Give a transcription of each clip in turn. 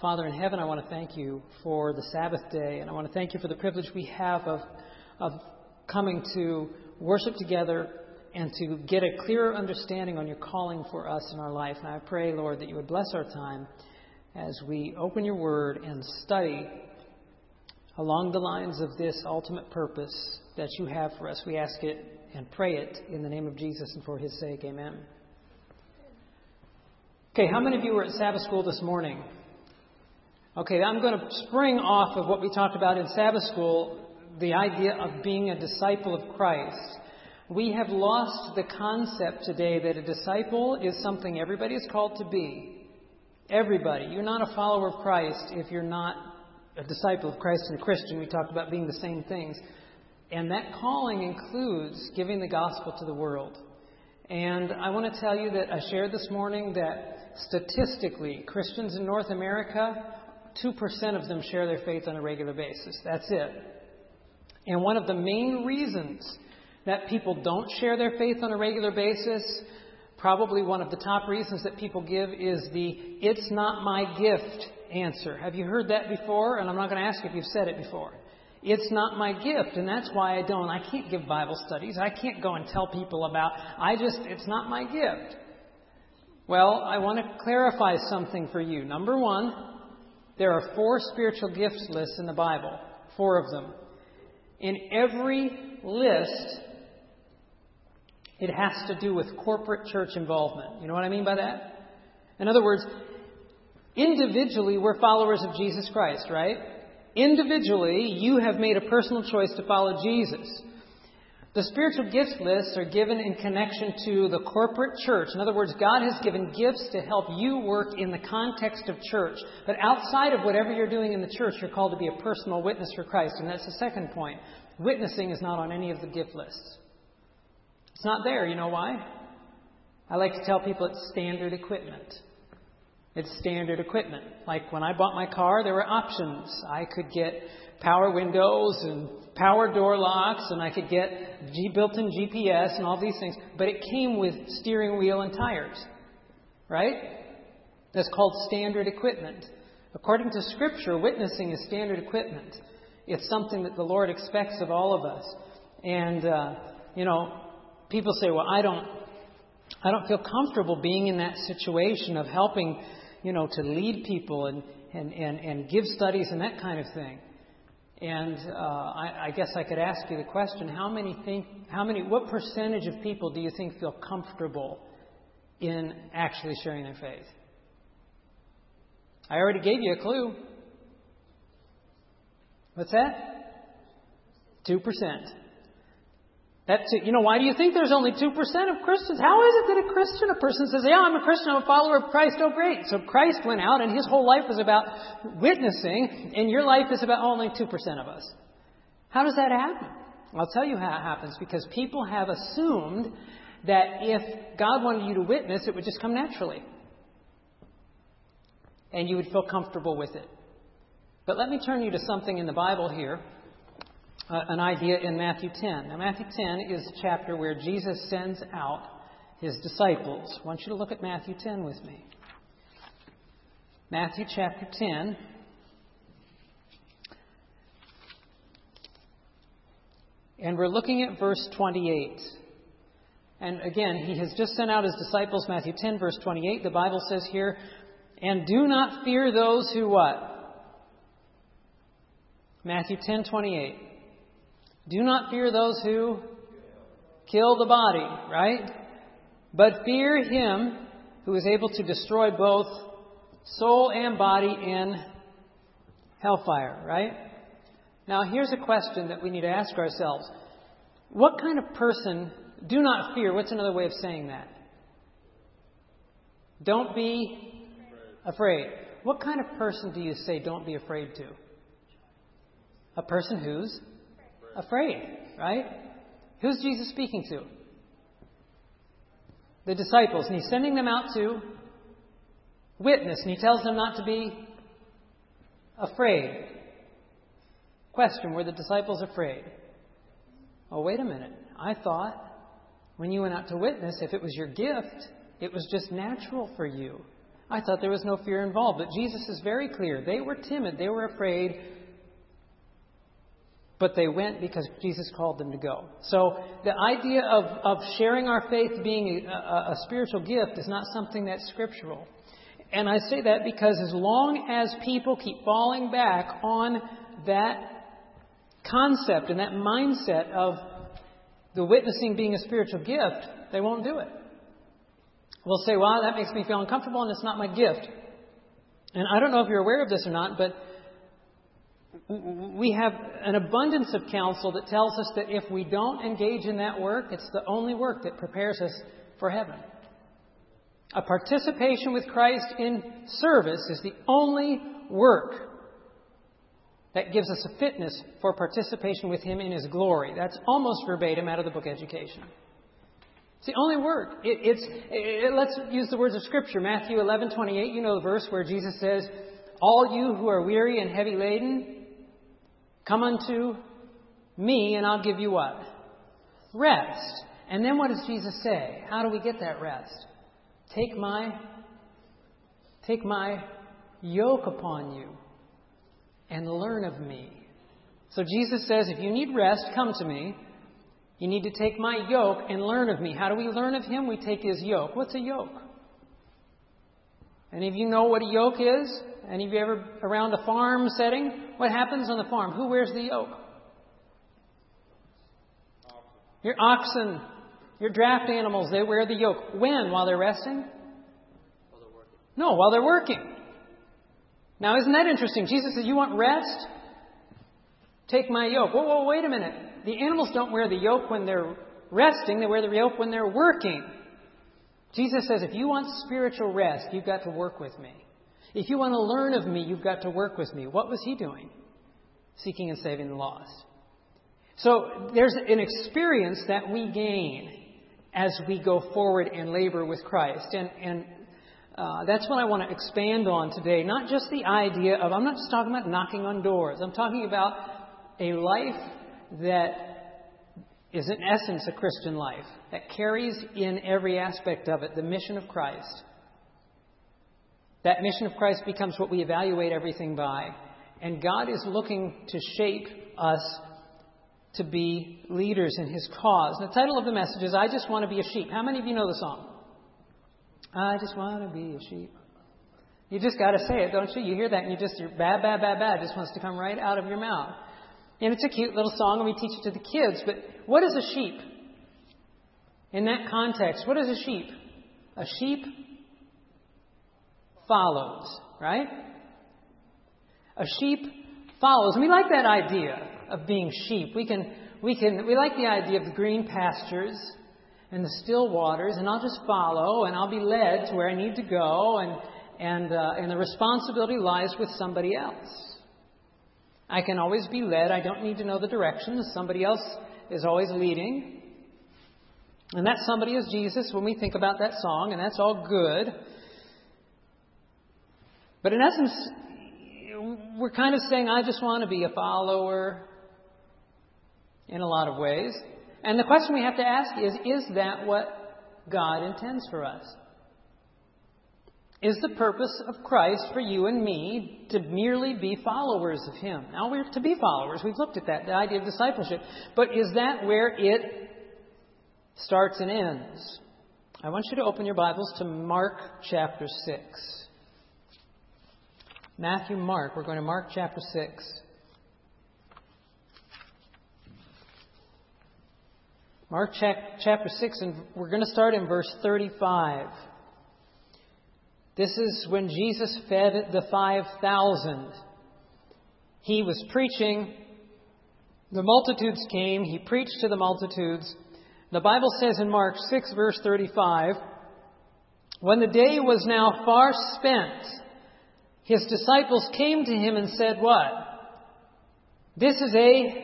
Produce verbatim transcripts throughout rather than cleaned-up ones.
Father in heaven, I want to thank you for the Sabbath day, and I want to thank you for the privilege we have of, of coming to worship together and to get a clearer understanding on your calling for us in our life. And I pray, Lord, that you would bless our time as we open your word and study along the lines of this ultimate purpose that you have for us. We ask it and pray it in the name of Jesus and for his sake. Amen. Okay, how many of you were at Sabbath school this morning? Okay, I'm going to spring off of what we talked about in Sabbath school, the idea of being a disciple of Christ. We have lost the concept today that a disciple is something everybody is called to be. Everybody. You're not a follower of Christ if you're not a disciple of Christ and a Christian. We talked about being the same things. And that calling includes giving the gospel to the world. And I want to tell you that I shared this morning that statistically, Christians in North America, two percent of them share their faith on a regular basis. That's it. And one of the main reasons that people don't share their faith on a regular basis, probably one of the top reasons that people give is the "it's not my gift" answer. Have you heard that before? And I'm not going to ask if you've said it before. It's not my gift, and that's why I don't. I can't give Bible studies. I can't go and tell people about, I just, it's not my gift. Well, I want to clarify something for you. Number one, there are four spiritual gifts lists in the Bible. Four of them. In every list, it has to do with corporate church involvement. You know what I mean by that? In other words, individually, we're followers of Jesus Christ, right? Individually, you have made a personal choice to follow Jesus. The spiritual gifts lists are given in connection to the corporate church. In other words, God has given gifts to help you work in the context of church. But outside of whatever you're doing in the church, you're called to be a personal witness for Christ. And that's the second point. Witnessing is not on any of the gift lists. It's not there. You know why? I like to tell people it's standard equipment. It's standard equipment. Like when I bought my car, there were options. I could get power windows and power door locks, and I could get G- built-in G P S and all these things. But it came with steering wheel and tires. Right? That's called standard equipment. According to Scripture, witnessing is standard equipment. It's something that the Lord expects of all of us. And, uh, you know, people say, well, I don't, I don't feel comfortable being in that situation of helping, you know, to lead people and, and, and, and give studies and that kind of thing. And uh, I, I guess I could ask you the question, how many think, how many, what percentage of people do you think feel comfortable in actually sharing their faith? I already gave you a clue. What's that? Two percent. That's it. You know, why do you think there's only two percent of Christians? How is it that a Christian, a person says, yeah, I'm a Christian, I'm a follower of Christ. Oh, great. So Christ went out and his whole life was about witnessing, and your life is about only two percent of us. How does that happen? I'll tell you how it happens, because people have assumed that if God wanted you to witness, it would just come naturally. And you would feel comfortable with it. But let me turn you to something in the Bible here. Uh, an idea in Matthew ten. Now, Matthew ten is a chapter where Jesus sends out his disciples. I want you to look at Matthew ten with me. Matthew chapter ten. And we're looking at verse twenty-eight. And again, he has just sent out his disciples. Matthew ten, verse twenty-eight. The Bible says here, and do not fear those who what? Matthew ten, twenty-eight. Do not fear those who kill the body, right? But fear him who is able to destroy both soul and body in hellfire, right? Now, here's a question that we need to ask ourselves. What kind of person, do not fear, what's another way of saying that? Don't be afraid. What kind of person do you say don't be afraid to? A person who's afraid, right? Who's Jesus speaking to? The disciples. And he's sending them out to witness. And he tells them not to be afraid. Question, were the disciples afraid? Oh, wait a minute. I thought when you went out to witness, if it was your gift, it was just natural for you. I thought there was no fear involved. But Jesus is very clear. They were timid. They were afraid. But they went because Jesus called them to go. So the idea of, of sharing our faith being a, a, a spiritual gift is not something that's scriptural. And I say that because as long as people keep falling back on that concept and that mindset of the witnessing being a spiritual gift, they won't do it. We'll say, well, that makes me feel uncomfortable and it's not my gift. And I don't know if you're aware of this or not, but we have an abundance of counsel that tells us that if we don't engage in that work, it's the only work that prepares us for heaven. A participation with Christ in service is the only work that gives us a fitness for participation with Him in His glory. That's almost verbatim out of the book Education. It's the only work. It, it's, it, let's use the words of Scripture. Matthew eleven twenty-eight, you know the verse where Jesus says, all you who are weary and heavy laden, come unto me and I'll give you what? Rest. And then what does Jesus say? How do we get that rest? Take my, take my yoke upon you and learn of me. So Jesus says, if you need rest, come to me. You need to take my yoke and learn of me. How do we learn of Him? We take His yoke. What's a yoke? Any of you know what a yoke is? Any of you ever around a farm setting? What happens on the farm? Who wears the yoke? Your oxen, your draft animals, they wear the yoke. When? While they're resting? While they're working. No, while they're working. Now, isn't that interesting? Jesus says, you want rest? Take my yoke. Whoa, whoa, wait a minute. The animals don't wear the yoke when they're resting. They wear the yoke when they're working. Jesus says, if you want spiritual rest, you've got to work with me. If you want to learn of me, you've got to work with me. What was He doing? Seeking and saving the lost. So there's an experience that we gain as we go forward and labor with Christ. And, and uh, that's what I want to expand on today. Not just the idea of, I'm not just talking about knocking on doors. I'm talking about a life that is in essence a Christian life, that carries in every aspect of it the mission of Christ. That mission of Christ becomes what we evaluate everything by. And God is looking to shape us to be leaders in His cause. And the title of the message is, I Just Want to Be a Sheep. How many of you know the song? I just want to be a sheep. You just got to say it, don't you? You hear that and you just, you're bad, bad, bad, bad. It just wants to come right out of your mouth. And it's a cute little song and we teach it to the kids. But what is a sheep? In that context, what is a sheep? A sheep follows, right? A sheep follows. And we like that idea of being sheep. We can, we can, we like the idea of the green pastures and the still waters, and I'll just follow and I'll be led to where I need to go, and and uh, and the responsibility lies with somebody else. I can always be led. I don't need to know the directions. Somebody else is always leading. And that somebody is Jesus when we think about that song, and that's all good. But in essence, we're kind of saying, I just want to be a follower in a lot of ways. And the question we have to ask is, is that what God intends for us? Is the purpose of Christ for you and me to merely be followers of Him? Now, we're to be followers. We've looked at that, the idea of discipleship. But is that where it starts and ends? I want you to open your Bibles to Mark chapter six. Matthew, Mark. We're going to Mark chapter six. Mark chapter six, and we're going to start in verse thirty-five. This is when Jesus fed the five thousand. He was preaching. The multitudes came. He preached to the multitudes. The Bible says in Mark six, verse thirty-five, when the day was now far spent, His disciples came to Him and said, what? This is a...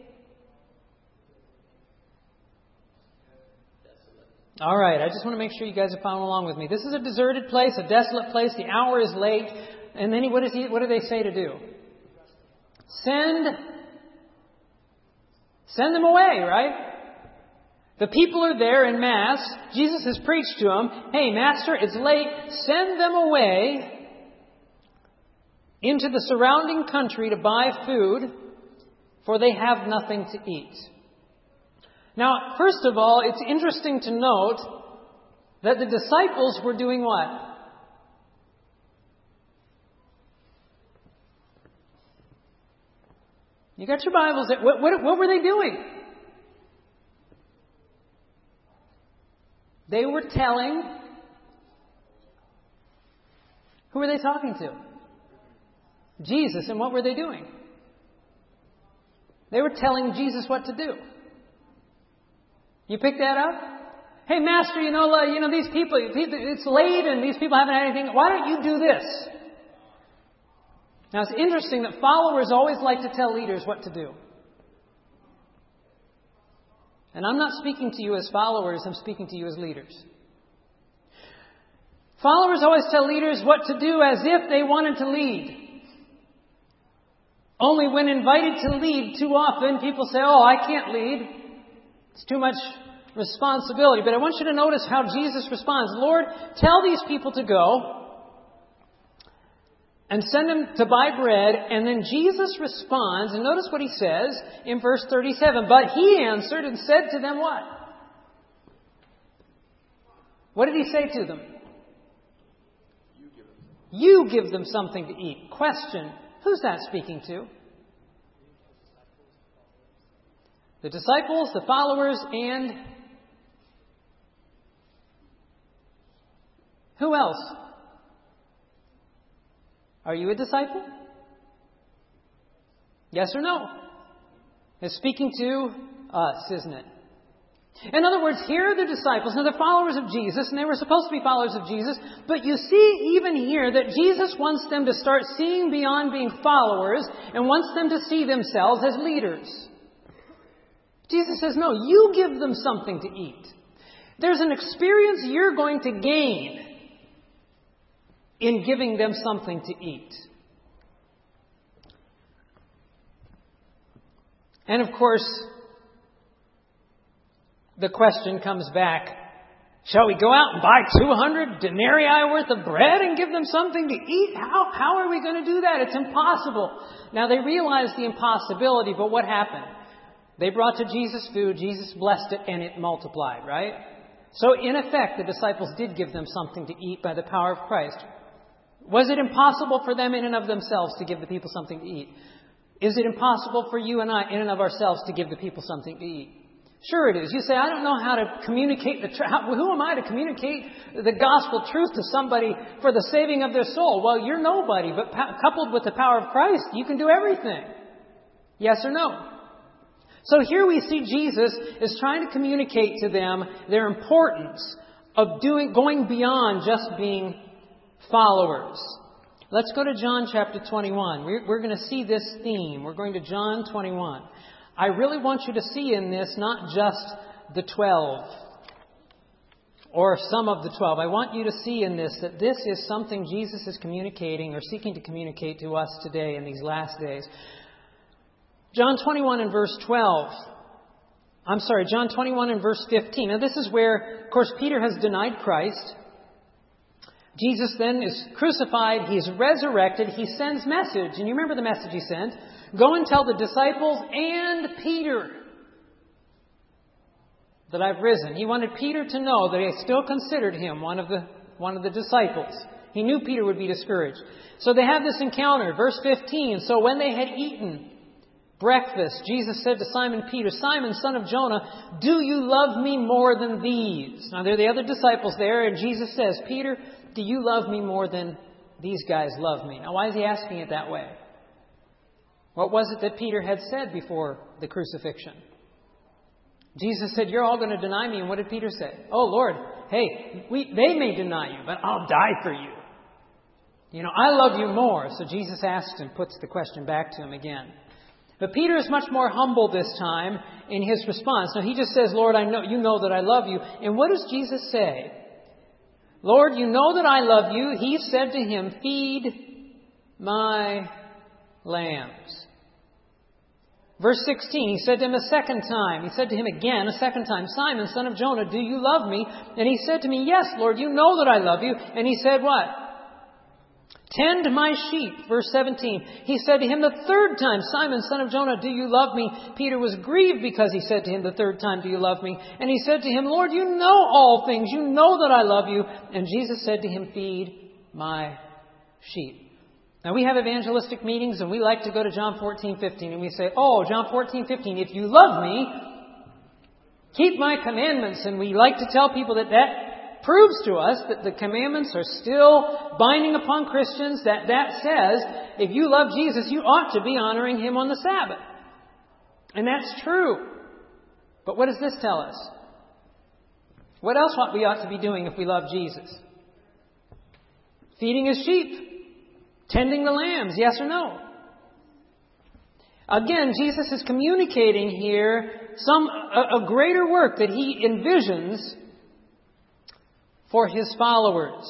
All right, I just want to make sure you guys are following along with me. This is a deserted place, a desolate place. The hour is late. And then what, is he, what do they say to do? Send, send them away, right? The people are there in mass. Jesus has preached to them. Hey, Master, it's late. Send them away into the surrounding country to buy food, for they have nothing to eat. Now, first of all, it's interesting to note that the disciples were doing what? You got your Bibles. What, what, what were they doing? They were telling. Who were they talking to? Jesus. And what were they doing? They were telling Jesus what to do. You pick that up? Hey, Master, you know, uh, you know these people. It's late, and these people haven't had anything. Why don't you do this? Now, it's interesting that followers always like to tell leaders what to do. And I'm not speaking to you as followers, I'm speaking to you as leaders. Followers always tell leaders what to do as if they wanted to lead. Only when invited to lead, too often people say, oh, I can't lead. It's too much responsibility. But I want you to notice how Jesus responds. Lord, tell these people to go and send them to buy bread. And then Jesus responds, and notice what he says in verse thirty-seven. But he answered and said to them what? What did he say to them? You give them something to eat. Question, who's that speaking to? The disciples, the followers, and who else? Are you a disciple? Yes or no? It's speaking to us, isn't it? In other words, here are the disciples. Now, they're followers of Jesus, and they were supposed to be followers of Jesus. But you see even here that Jesus wants them to start seeing beyond being followers and wants them to see themselves as leaders. Jesus says, no, you give them something to eat. There's an experience you're going to gain in giving them something to eat. And of course, the question comes back, shall we go out and buy two hundred denarii worth of bread and give them something to eat? How, how are we going to do that? It's impossible. Now, they realized the impossibility, but what happened? They brought to Jesus food, Jesus blessed it, and it multiplied, right? So, in effect, the disciples did give them something to eat by the power of Christ. Was it impossible for them in and of themselves to give the people something to eat? Is it impossible for you and I in and of ourselves to give the people something to eat? Sure it is. You say, I don't know how to communicate the truth. Who am I to communicate the gospel truth to somebody for the saving of their soul? Well, you're nobody, but pa- coupled with the power of Christ, you can do everything. Yes or no? So here we see Jesus is trying to communicate to them their importance of doing, going beyond just being followers. Let's go to John chapter twenty-one. We're, we're going to see this theme. We're going to John twenty-one. I really want you to see in this not just the twelve or some of the twelve. I want you to see in this that this is something Jesus is communicating or seeking to communicate to us today in these last days. John twenty-one and verse twelve. I'm sorry, John twenty-one and verse fifteen. Now this is where, of course, Peter has denied Christ. Jesus then is crucified. He's resurrected. He sends message. And you remember the message he sent? Go and tell the disciples and Peter that I've risen. He wanted Peter to know that he still considered him one of the, one of the disciples. He knew Peter would be discouraged. So they have this encounter. Verse fifteen. So when they had eaten breakfast, Jesus said to Simon Peter, Simon, son of Jonah, do you love me more than these? Now, there are the other disciples there, and Jesus says, Peter, do you love me more than these guys love me? Now, why is he asking it that way? What was it that Peter had said before the crucifixion? Jesus said, you're all going to deny me. And what did Peter say? Oh, Lord, hey, we, they may deny you, but I'll die for you. You know, I love you more. So Jesus asks and puts the question back to him again. But Peter is much more humble this time in his response. Now, he just says, Lord, I know you know that I love you. And what does Jesus say? Lord, you know that I love you. He said to him, feed my lambs. Verse sixteen, he said to him a second time, he said to him again a second time, Simon, son of Jonah, do you love me? And he said to me, yes, Lord, you know that I love you. And he said what? Tend my sheep. Verse seventeen, he said to him the third time, Simon, son of Jonah, do you love me? Peter was grieved because he said to him the third time, do you love me? And he said to him, Lord, you know all things. You know that I love you. And Jesus said to him, feed my sheep. Now, we have evangelistic meetings, and we like to go to John fourteen fifteen, and we say, oh, John fourteen fifteen, if you love me, keep my commandments. And we like to tell people that that proves to us that the commandments are still binding upon Christians, that that says, if you love Jesus, you ought to be honoring Him on the Sabbath. And that's true. But what does this tell us? What else ought we ought to be doing if we love Jesus? Feeding His sheep. Tending the lambs, yes or no? Again, Jesus is communicating here some a, a greater work that He envisions for His followers.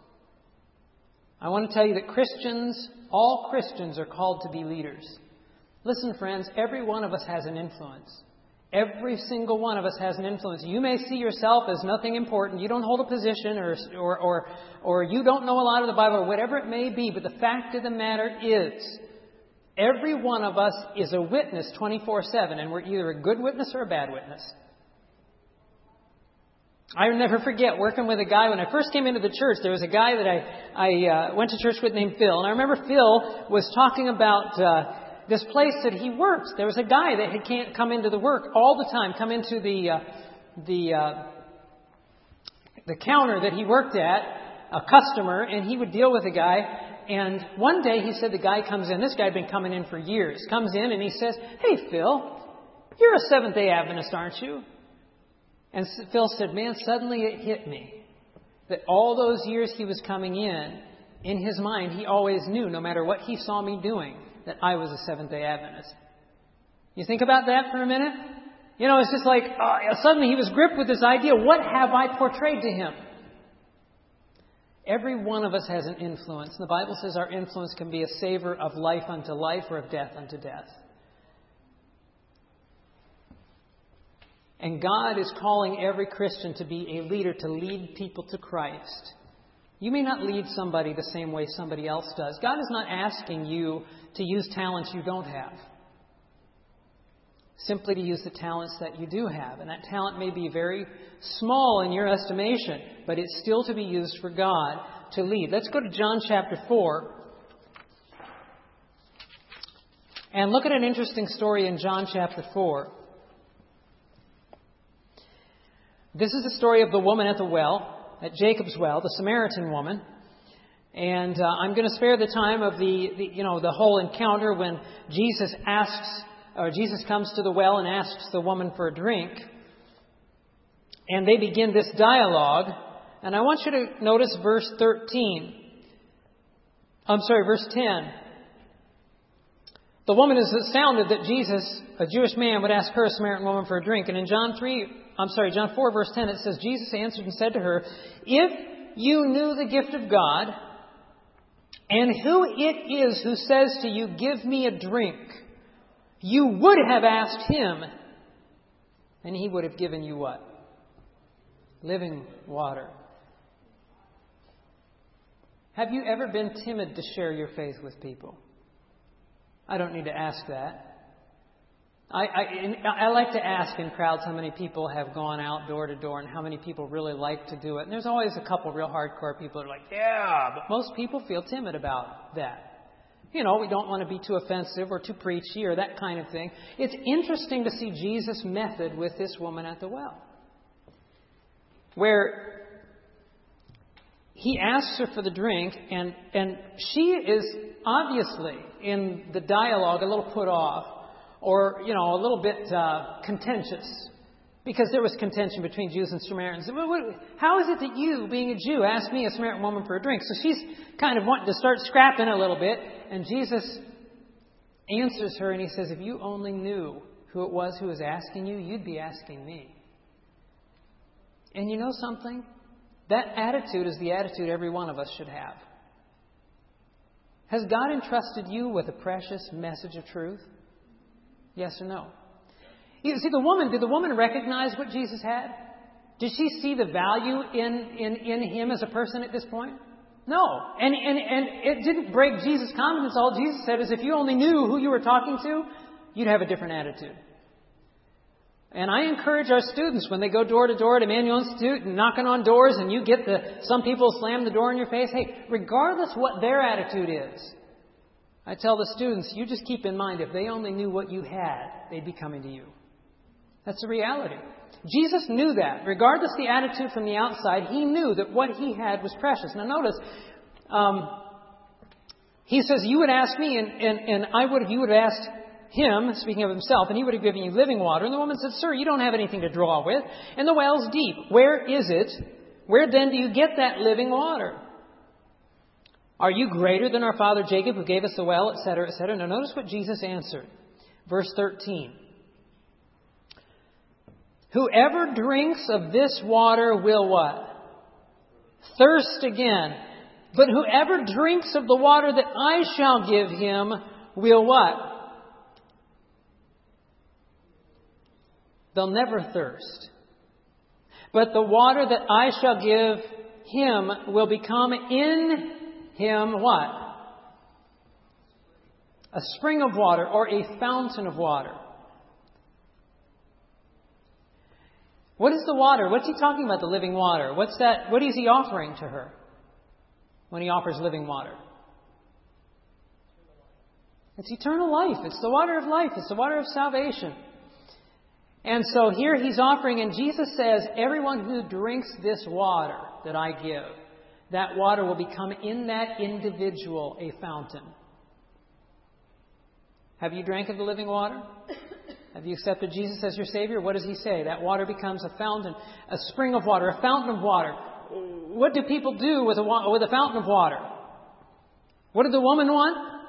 I want to tell you that Christians, all Christians are called to be leaders. Listen, friends, every one of us has an influence. Every single one of us has an influence. You may see yourself as nothing important. You don't hold a position or, or, or, or you don't know a lot of the Bible or whatever it may be. But the fact of the matter is, every one of us is a witness twenty-four seven. And we're either a good witness or a bad witness. I'll never forget working with a guy. When I first came into the church, there was a guy that I, I uh, went to church with named Phil. And I remember Phil was talking about Uh, this place that he worked. There was a guy that had can't come into the work all the time, come into the uh, the uh, the counter that he worked at, a customer, and he would deal with a guy. And one day he said the guy comes in. This guy had been coming in for years. Comes in and he says, "Hey, Phil, you're a Seventh-day Adventist, aren't you?" And Phil said, "Man, suddenly it hit me that all those years he was coming in, in his mind, he always knew, no matter what he saw me doing, that I was a Seventh-day Adventist." You think about that for a minute? You know, it's just like uh, suddenly he was gripped with this idea, what have I portrayed to him? Every one of us has an influence. The Bible says our influence can be a savor of life unto life or of death unto death. And God is calling every Christian to be a leader, to lead people to Christ. You may not lead somebody the same way somebody else does. God is not asking you to use talents you don't have. Simply to use the talents that you do have. And that talent may be very small in your estimation, but it's still to be used for God to lead. Let's go to John chapter four. And look at an interesting story in John chapter four. This is the story of the woman at the well. At Jacob's well, the Samaritan woman. And uh, I'm going to spare the time of the, the, you know, the whole encounter when Jesus asks, or Jesus comes to the well and asks the woman for a drink. And they begin this dialogue. And I want you to notice verse thirteen. I'm sorry, verse ten. The woman is astounded that Jesus, a Jewish man, would ask her, a Samaritan woman, for a drink. And in John three, I'm sorry, John four, verse ten, it says, Jesus answered and said to her, if you knew the gift of God, and who it is who says to you, give me a drink, you would have asked him, and he would have given you what? Living water. Have you ever been timid to share your faith with people? I don't need to ask that. I, I, I like to ask in crowds how many people have gone out door to door and how many people really like to do it. And there's always a couple real hardcore people that are like, yeah, but most people feel timid about that. You know, we don't want to be too offensive or too preachy or that kind of thing. It's interesting to see Jesus' method with this woman at the well, where he asks her for the drink, and, and she is obviously in the dialogue a little put off, or, you know, a little bit uh, contentious, because there was contention between Jews and Samaritans. How is it that you, being a Jew, ask me, a Samaritan woman, for a drink? So she's kind of wanting to start scrapping a little bit, and Jesus answers her, and he says, if you only knew who it was who was asking you, you'd be asking me. And you know something? That attitude is the attitude every one of us should have. Has God entrusted you with a precious message of truth? Yes or no? You see, the woman, did the woman recognize what Jesus had? Did she see the value in, in, in him as a person at this point? No. And, and, and it didn't break Jesus' confidence. All Jesus said is if you only knew who you were talking to, you'd have a different attitude. And I encourage our students when they go door to door at Emmanuel Institute and knocking on doors and you get the, some people slam the door in your face. Hey, regardless what their attitude is, I tell the students, you just keep in mind if they only knew what you had, they'd be coming to you. That's the reality. Jesus knew that. Regardless the attitude from the outside, he knew that what he had was precious. Now notice, um, he says, you would ask me, and, and, and I would, you would have asked him, speaking of himself, and he would have given you living water. And the woman said, sir, you don't have anything to draw with, and the well's deep. Where is it? Where then do you get that living water? Are you greater than our father Jacob, who gave us the well, et cetera, et cetera? Now notice what Jesus answered. Verse thirteen. Whoever drinks of this water will what? Thirst again. But whoever drinks of the water that I shall give him will what? They'll never thirst. But the water that I shall give him will become in him what? A spring of water or a fountain of water. What is the water? What's he talking about, the living water? What's that? What is he offering to her when he offers living water? It's eternal life. It's the water of life. It's the water of salvation. And so here he's offering, and Jesus says, everyone who drinks this water that I give, that water will become in that individual a fountain. Have you drank of the living water? Have you accepted Jesus as your Savior? What does he say? That water becomes a fountain, a spring of water, a fountain of water. What do people do with a, with a fountain of water? What did the woman want?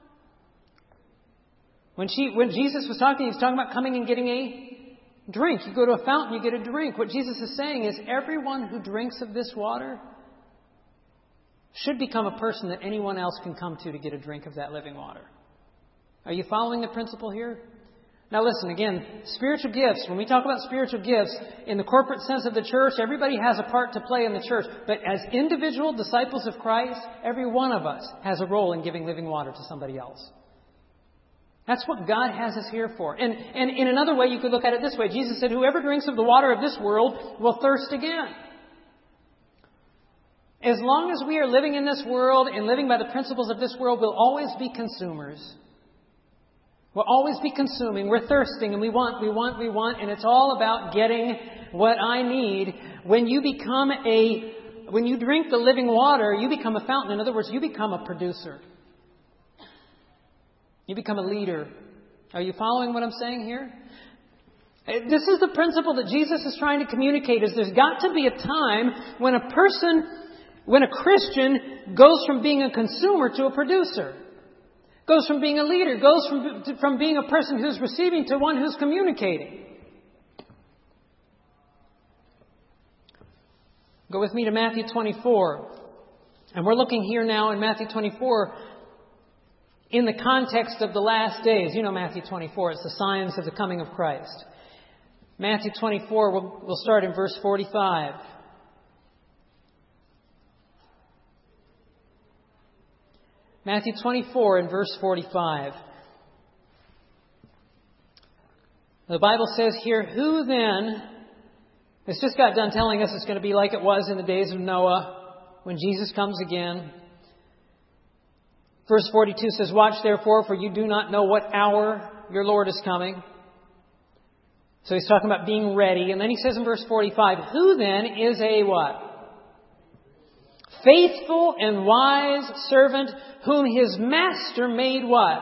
When she, when Jesus was talking, he was talking about coming and getting a drink. You go to a fountain, you get a drink. What Jesus is saying is everyone who drinks of this water should become a person that anyone else can come to to get a drink of that living water. Are you following the principle here? Now listen, again, spiritual gifts. When we talk about spiritual gifts, in the corporate sense of the church, everybody has a part to play in the church. But as individual disciples of Christ, every one of us has a role in giving living water to somebody else. That's what God has us here for. And, and in another way, you could look at it this way. Jesus said, whoever drinks of the water of this world will thirst again. As long as we are living in this world and living by the principles of this world, we'll always be consumers. We'll always be consuming. We're thirsting and we want, we want, we want. And it's all about getting what I need. When you become a, when you drink the living water, you become a fountain. In other words, you become a producer. You become a leader. Are you following what I'm saying here? This is the principle that Jesus is trying to communicate, is there's got to be a time when a person, when a Christian goes from being a consumer to a producer. Goes from being a leader, goes from, from being a person who's receiving to one who's communicating. Go with me to Matthew twenty-four. And we're looking here now in Matthew twenty-four in the context of the last days. You know Matthew twenty-four, it's the signs of the coming of Christ. Matthew twenty-four, we'll, we'll start in verse forty-five. Matthew twenty-four and verse forty-five. The Bible says here, who then, it's just got done telling us it's going to be like it was in the days of Noah when Jesus comes again. Verse forty-two says, watch therefore, for you do not know what hour your Lord is coming. So he's talking about being ready. And then he says in verse forty-five, who then is a what? Faithful and wise servant whom his master made what?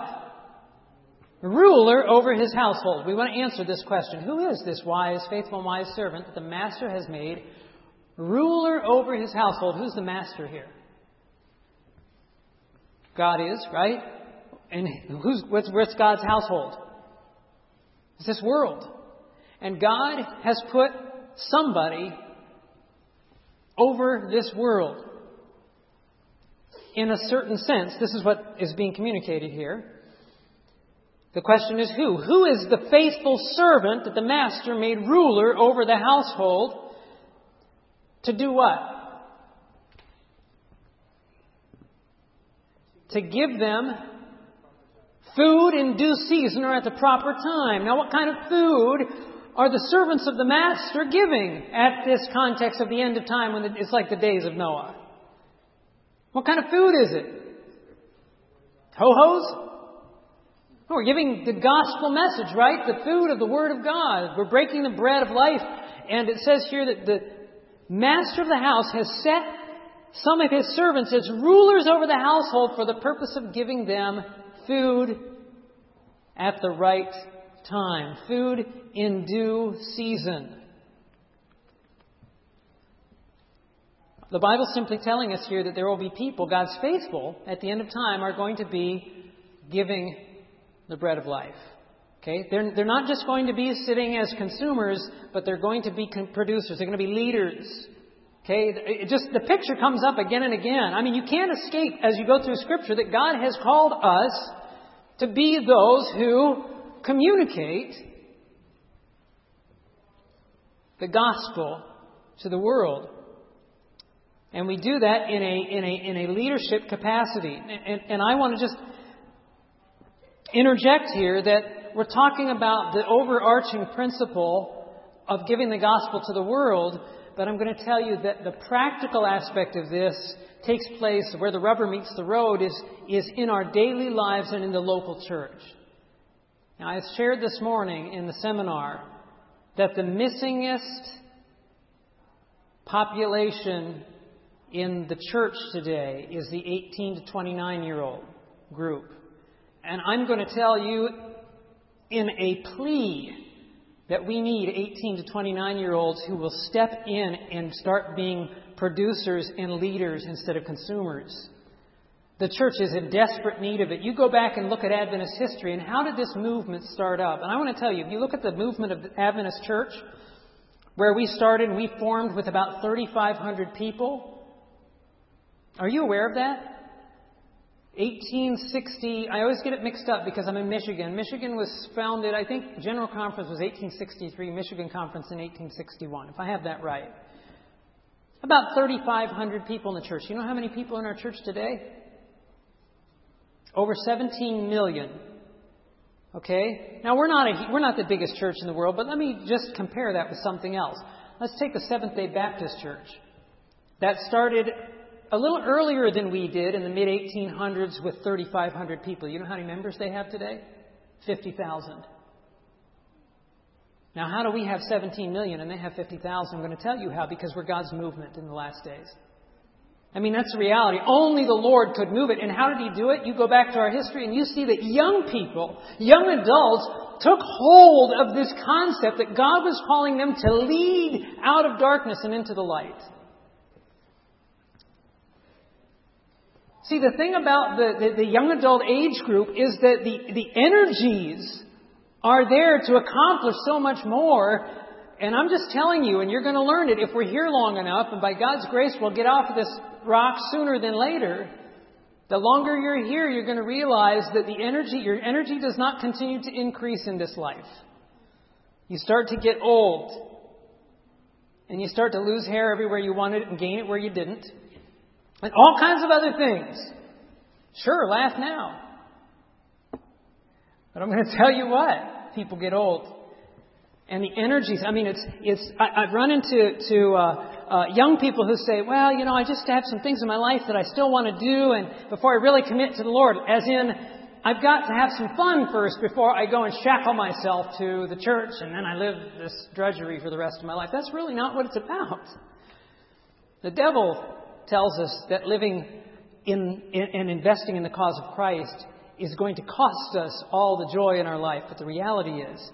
Ruler over his household. We want to answer this question. Who is this wise, faithful and wise servant that the master has made ruler over his household? Who's the master here? God is, right? And who's, what's, what's God's household? It's this world. And God has put somebody over this world. In a certain sense, this is what is being communicated here. The question is who? Who is the faithful servant that the master made ruler over the household to do what? To give them food in due season or at the proper time. Now, what kind of food are the servants of the master giving at this context of the end of time when it's like the days of Noah? What kind of food is it? Ho-hos? Oh, we're giving the gospel message, right? The food of the Word of God. We're breaking the bread of life. And it says here that the master of the house has set some of his servants as rulers over the household for the purpose of giving them food at the right time. Food in due season. The Bible's simply telling us here that there will be people, God's faithful, at the end of time are going to be giving the bread of life. Okay? They're, they're not just going to be sitting as consumers, but they're going to be producers. They're going to be leaders. Okay? It just, the picture comes up again and again. I mean, you can't escape as you go through Scripture that God has called us to be those who communicate the gospel to the world. And we do that in a in a in a leadership capacity. And, and I want to just interject here that we're talking about the overarching principle of giving the gospel to the world, but I'm going to tell you that the practical aspect of this takes place where the rubber meets the road is, is in our daily lives and in the local church. Now, I shared this morning in the seminar that the missingest population in the church today is the eighteen to twenty-nine-year-old group. And I'm going to tell you in a plea that we need eighteen to twenty-nine-year-olds who will step in and start being producers and leaders instead of consumers. The church is in desperate need of it. You go back and look at Adventist history, and how did this movement start up? And I want to tell you, if you look at the movement of the Adventist church, where we started, we formed with about thirty-five hundred people. Are you aware of that? eighteen sixty, I always get it mixed up because I'm in Michigan. Michigan was founded, I think General Conference was eighteen sixty-three, Michigan Conference in eighteen sixty-one, if I have that right. About thirty-five hundred people in the church. You know how many people in our church today? Over seventeen million. Okay? Now, we're not a, we're not the biggest church in the world, but let me just compare that with something else. Let's take the Seventh-day Baptist Church. That started a little earlier than we did in the mid eighteen hundreds with thirty-five hundred people. You know how many members they have today? fifty thousand. Now, how do we have seventeen million and they have fifty thousand? I'm going to tell you how, because we're God's movement in the last days. I mean, that's the reality. Only the Lord could move it. And how did He do it? You go back to our history and you see that young people, young adults, took hold of this concept that God was calling them to lead out of darkness and into the light. See, the thing about the, the, the young adult age group is that the, the energies are there to accomplish so much more. And I'm just telling you, and you're going to learn it if we're here long enough, and by God's grace we'll get off of this rock sooner than later. The longer you're here, you're going to realize that the energy, your energy does not continue to increase in this life. You start to get old. And you start to lose hair everywhere you wanted it and gain it where you didn't. And all kinds of other things. Sure, laugh now. But I'm going to tell you what. People get old. And the energies, I mean, it's, it's, I, I've run into, to, uh, uh, young people who say, well, you know, I just have some things in my life that I still want to do. And before I really commit to the Lord, as in, I've got to have some fun first before I go and shackle myself to the church. And then I live this drudgery for the rest of my life. That's really not what it's about. The devil tells us that living in, in and investing in the cause of Christ is going to cost us all the joy in our life. But the reality is,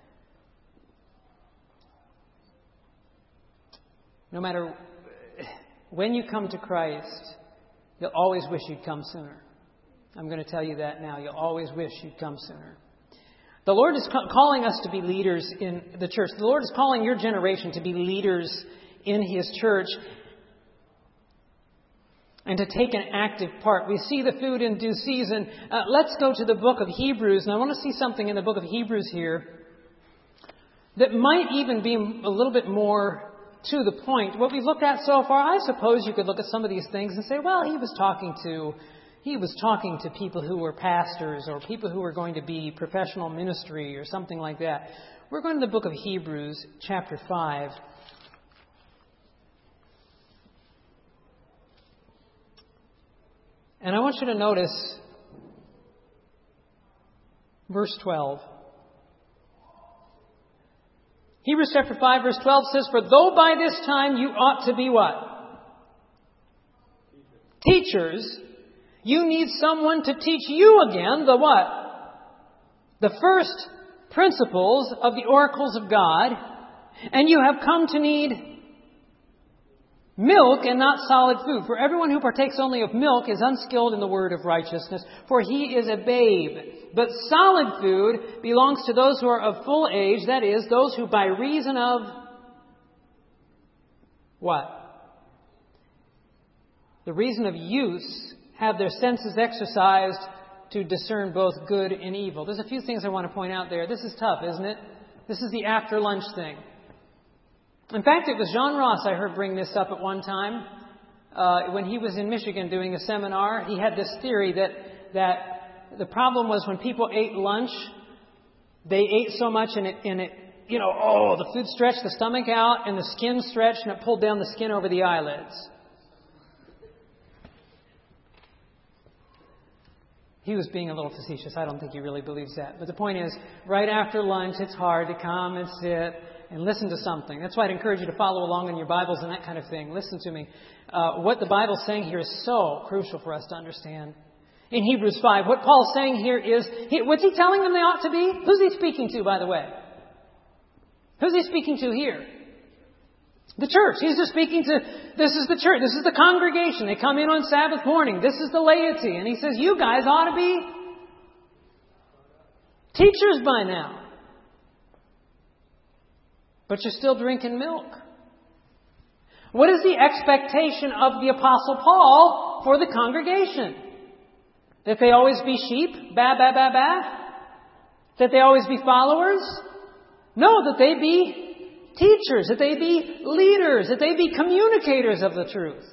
no matter when you come to Christ, you'll always wish you'd come sooner. I'm going to tell you that now. You'll always wish you'd come sooner. The Lord is ca- calling us to be leaders in the church. The Lord is calling your generation to be leaders in His church. and to take an active part. We see the food in due season. Uh, let's go to the book of Hebrews, and I want to see something in the book of Hebrews here that might even be a little bit more to the point. What we've looked at so far, I suppose you could look at some of these things and say, well, he was talking to he was talking to people who were pastors or people who were going to be professional ministry or something like that. We're going to the book of Hebrews, chapter five. And I want you to notice verse twelve. Hebrews chapter five, verse twelve says, "For though by this time you ought to be" what? Teachers. You need someone to teach you again the what? The first principles of the oracles of God. And you have come to need milk and not solid food. For everyone who partakes only of milk is unskilled in the word of righteousness, for he is a babe. But solid food belongs to those who are of full age, that is, those who by reason of what? The reason of use have their senses exercised to discern both good and evil. There's a few things I want to point out there. This is tough, isn't it? This is the after lunch thing. In fact, it was John Ross I heard bring this up at one time. Uh, when he was in Michigan doing a seminar, he had this theory that that the problem was when people ate lunch, they ate so much and it, and it, you know, oh, the food stretched the stomach out and the skin stretched and it pulled down the skin over the eyelids. He was being a little facetious. I don't think he really believes that. But the point is, right after lunch, it's hard to come and sit and listen to something. That's why I'd encourage you to follow along in your Bibles and that kind of thing. Listen to me. Uh, what the Bible's saying here is so crucial for us to understand. In Hebrews five, what Paul's saying here is, he, what's he telling them they ought to be? Who's he speaking to, by the way? Who's he speaking to here? The church. He's just speaking to, this is the church. This is the congregation. They come in on Sabbath morning. This is the laity. And he says, you guys ought to be teachers by now. But you're still drinking milk. What is the expectation of the Apostle Paul for the congregation? That they always be sheep? Ba, ba, ba, ba? That they always be followers? No, that they be teachers, that they be leaders, that they be communicators of the truth.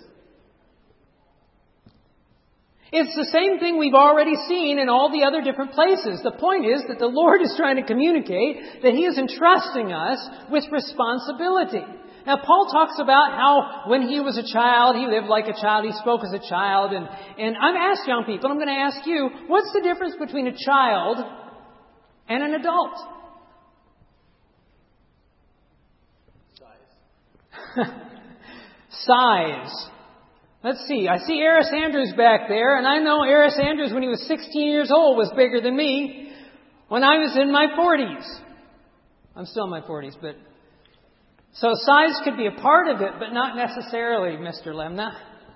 It's the same thing we've already seen in all the other different places. The point is that the Lord is trying to communicate that He is entrusting us with responsibility. Now, Paul talks about how when he was a child, he lived like a child, he spoke as a child. And, and I've asked young people, I'm going to ask you, what's the difference between a child and an adult? Size. Let's see. I see Eris Andrews back there, and I know Eris Andrews when he was sixteen years old was bigger than me when I was in my forties. I'm still in my forties, but so size could be a part of it, but not necessarily, Mister Lemna.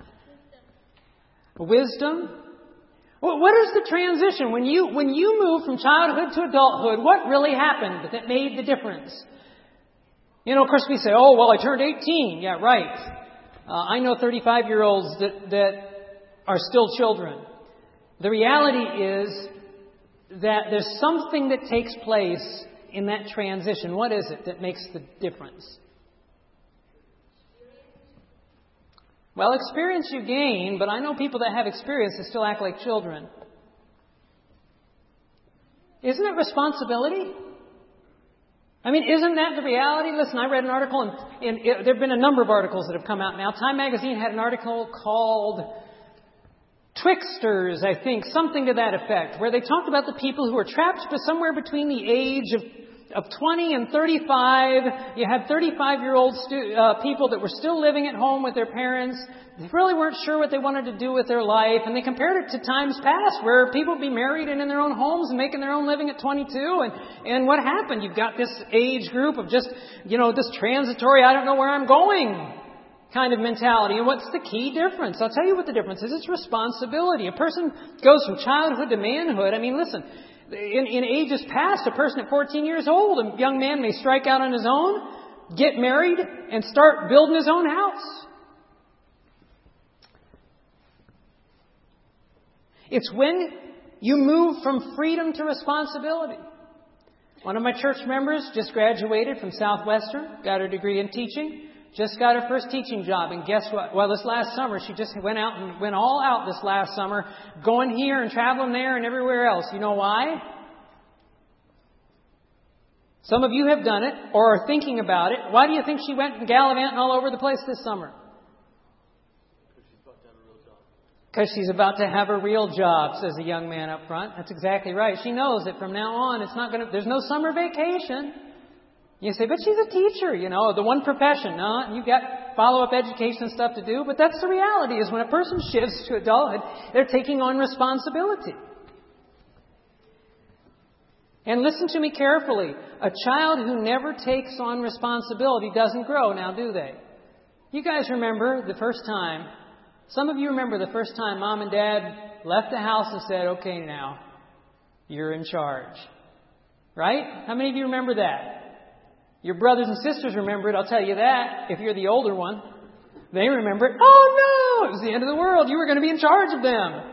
Wisdom. Well, what is the transition when you when you move from childhood to adulthood? What really happened that made the difference? You know, of course we say, oh, well, I turned eighteen. Yeah, right. Uh, I know thirty-five-year-olds that, that are still children. The reality is that there's something that takes place in that transition. What is it that makes the difference? Well, experience you gain, but I know people that have experience that still act like children. Isn't it responsibility? I mean, isn't that the reality? Listen, I read an article, and, and it, there have been a number of articles that have come out now. Time Magazine had an article called Twixters, I think, something to that effect, where they talked about the people who are trapped somewhere between the age of, of twenty and thirty-five. You had thirty-five-year-old stu- uh, people that were still living at home with their parents. They really weren't sure what they wanted to do with their life. And they compared it to times past where people would be married and in their own homes and making their own living at twenty-two. And, and what happened? You've got this age group of just, you know, this transitory, I don't know where I'm going kind of mentality. And what's the key difference? I'll tell you what the difference is. It's responsibility. A person goes from childhood to manhood. I mean, listen, in, in ages past, a person at fourteen years old, a young man may strike out on his own, get married, and start building his own house. It's when you move from freedom to responsibility. One of my church members just graduated from Southwestern, got her degree in teaching, just got her first teaching job. And guess what? Well, this last summer, she just went out and went all out this last summer, going here and traveling there and everywhere else. You know why? Some of you have done it or are thinking about it. Why do you think she went gallivanting all over the place this summer? Because she's about to have a real job, says the young man up front. That's exactly right. She knows that from now on, it's not going to, there's no summer vacation. You say, but she's a teacher, you know, the one profession. No, you've got follow-up education stuff to do. But that's the reality, is when a person shifts to adulthood, they're taking on responsibility. And listen to me carefully. A child who never takes on responsibility doesn't grow, now do they? You guys remember the first time, some of you remember the first time Mom and Dad left the house and said, okay, now, you're in charge. Right? How many of you remember that? Your brothers and sisters remember it, I'll tell you that. If you're the older one, they remember it. Oh no! It was the end of the world. You were going to be in charge of them.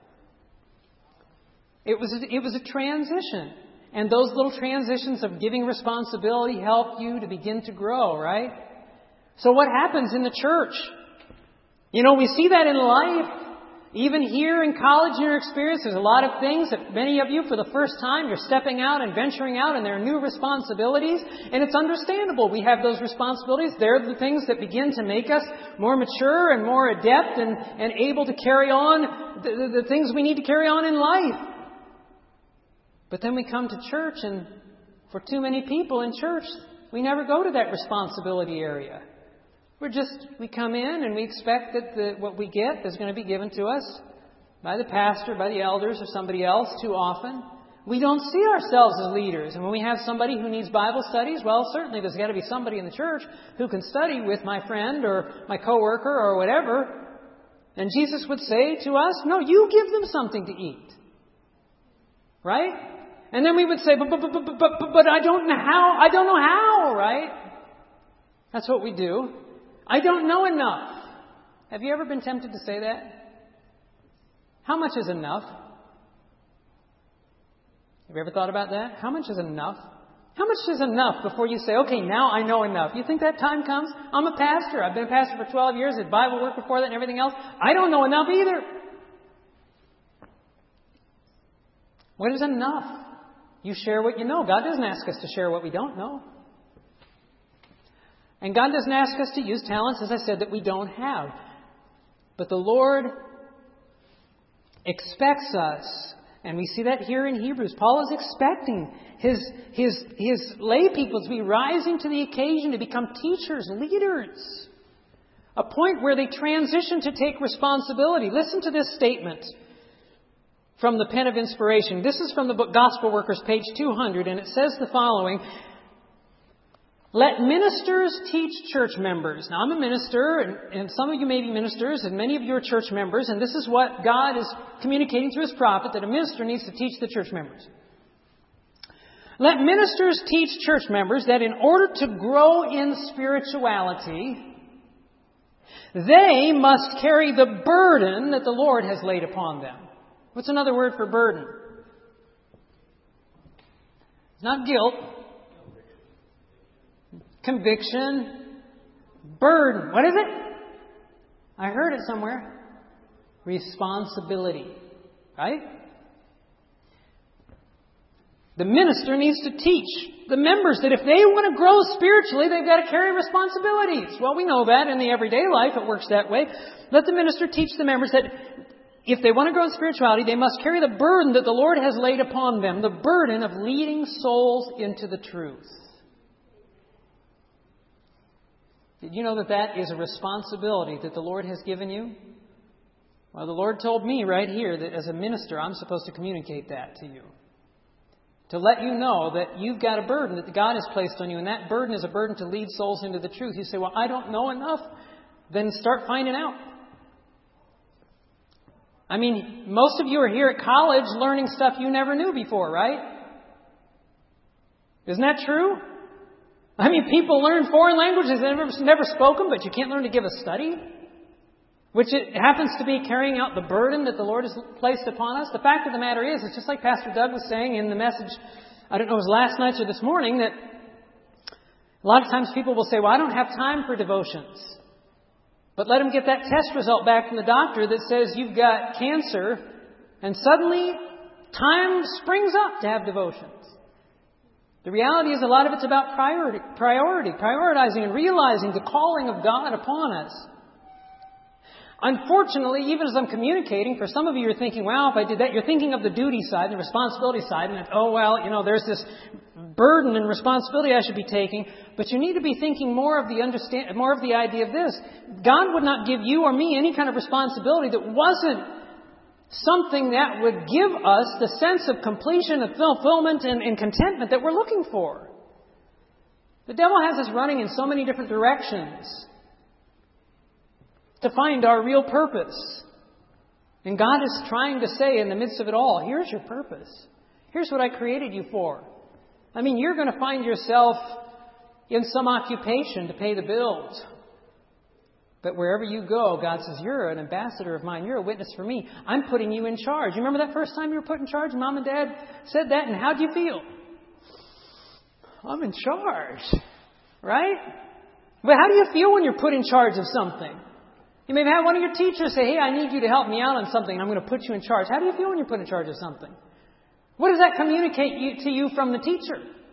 It was a, it was a transition. And those little transitions of giving responsibility help you to begin to grow, right? So what happens in the church? You know, we see that in life. Even here in college, in your experience, there's a lot of things that many of you, for the first time, you're stepping out and venturing out, and there are new responsibilities. And it's understandable. We have those responsibilities. They're the things that begin to make us more mature and more adept and, and able to carry on the, the, the things we need to carry on in life. But then we come to church, and for too many people in church, we never go to that responsibility area. We're just, we come in and we expect that the, what we get is going to be given to us by the pastor, by the elders, or somebody else too often. We don't see ourselves as leaders. And when we have somebody who needs Bible studies, well, certainly there's got to be somebody in the church who can study with my friend or my coworker or whatever. And Jesus would say to us, no, you give them something to eat. Right? And then we would say, but, but, but, but, but, but I don't know how. I don't know how, right? That's what we do. I don't know enough. Have you ever been tempted to say that? How much is enough? Have you ever thought about that? How much is enough? How much is enough before you say, okay, now I know enough? You think that time comes? I'm a pastor. I've been a pastor for twelve years. Did Bible work before that and everything else. I don't know enough either. What is enough? You share what you know. God doesn't ask us to share what we don't know. And God doesn't ask us to use talents, as I said, that we don't have. But the Lord expects us, and we see that here in Hebrews. Paul is expecting his, his, his lay people to be rising to the occasion to become teachers, leaders. A point where they transition to take responsibility. Listen to this statement from the pen of inspiration. This is from the book Gospel Workers, page two hundred, and it says the following. Let ministers teach church members. Now, I'm a minister, and, and some of you may be ministers, and many of you are church members, and this is what God is communicating through His prophet, that a minister needs to teach the church members. Let ministers teach church members that in order to grow in spirituality, they must carry the burden that the Lord has laid upon them. What's another word for burden? It's not guilt. Conviction. Burden. What is it? I heard it somewhere. Responsibility. Right? The minister needs to teach the members that if they want to grow spiritually, they've got to carry responsibilities. Well, we know that in the everyday life. It works that way. Let the minister teach the members that if they want to grow in spirituality, they must carry the burden that the Lord has laid upon them. The burden of leading souls into the truth. Did you know that that is a responsibility that the Lord has given you? Well, the Lord told me right here that as a minister, I'm supposed to communicate that to you. To let you know that you've got a burden that God has placed on you, and that burden is a burden to lead souls into the truth. You say, well, I don't know enough. Then start finding out. I mean, most of you are here at college learning stuff you never knew before, right? Isn't that true? I mean, people learn foreign languages they've never, never spoken, but you can't learn to give a study. which it happens to be carrying out the burden that the Lord has placed upon us. The fact of the matter is, it's just like Pastor Doug was saying in the message, I don't know if it was last night or this morning, that a lot of times people will say, well, I don't have time for devotions. But let them get that test result back from the doctor that says you've got cancer, and suddenly time springs up to have devotions. The reality is a lot of it's about priority, priority, prioritizing and realizing the calling of God upon us. Unfortunately, even as I'm communicating, for some of you, you're thinking, wow, if I did that, you're thinking of the duty side and the responsibility side, and that, oh, well, you know, there's this burden and responsibility I should be taking. But you need to be thinking more of the understand, more of the idea of this. God would not give you or me any kind of responsibility that wasn't something that would give us the sense of completion, of fulfillment, and, and contentment that we're looking for. The devil has us running in so many different directions to find our real purpose. And God is trying to say in the midst of it all, here's your purpose. Here's what I created you for. I mean, you're going to find yourself in some occupation to pay the bills. But wherever you go, God says, you're an ambassador of mine. You're a witness for me. I'm putting you in charge. You remember that first time you were put in charge? Mom and Dad said that, and how'd you feel? I'm in charge. Right? But how do you feel when you're put in charge of something? You may have had one of your teachers say, hey, I need you to help me out on something. I'm going to put you in charge. How do you feel when you're put in charge of something? What does that communicate you, to you from the teacher?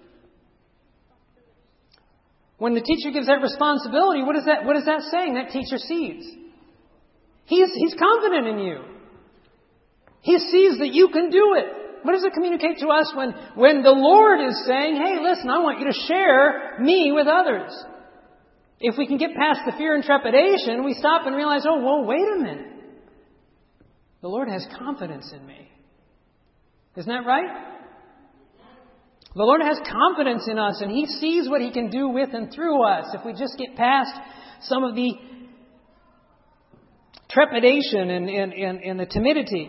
When the teacher gives that responsibility, what is that, what is that saying? That teacher sees. He's, he's confident in you. He sees that you can do it. What does it communicate to us when, when the Lord is saying, hey, listen, I want you to share me with others? If we can get past the fear and trepidation, we stop and realize, oh, whoa, wait a minute. The Lord has confidence in me. Isn't that right? The Lord has confidence in us, and He sees what He can do with and through us if we just get past some of the trepidation and, and, and, and the timidity.